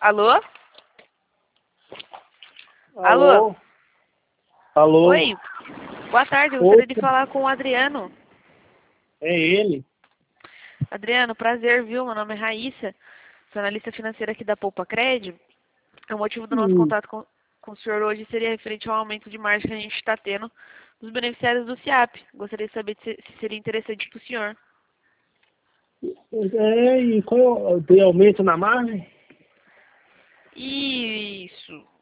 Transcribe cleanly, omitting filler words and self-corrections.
Alô? Alô? Alô? Oi, boa tarde, eu Oi, gostaria de falar com o Adriano. é ele. Adriano, prazer, viu? Meu nome é Raíssa, sou analista financeira aqui da Poupa Cred. O motivo do nosso Hum, contato com o senhor hoje seria referente ao aumento de margem que a gente está tendo dos beneficiários do SIAP. Gostaria de saber se seria interessante para o senhor. e qual tem aumento na margem? Isso.